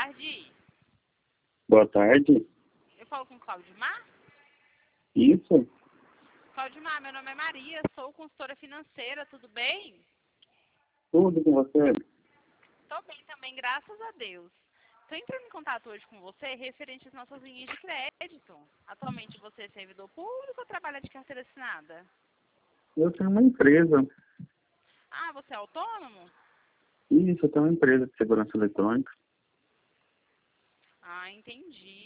tarde. Boa tarde. Eu falo com Claudimar? Isso? Claudimar, meu nome é Maria, sou consultora financeira, tudo bem? Tudo com você? Tô bem também, graças a Deus. Estou entrando em contato hoje com você referente às nossas linhas de crédito. Atualmente você é servidor público ou trabalha de carteira assinada? Eu tenho uma empresa. Ah, você é autônomo? Isso, eu tenho uma empresa de segurança eletrônica. Ah, entendi.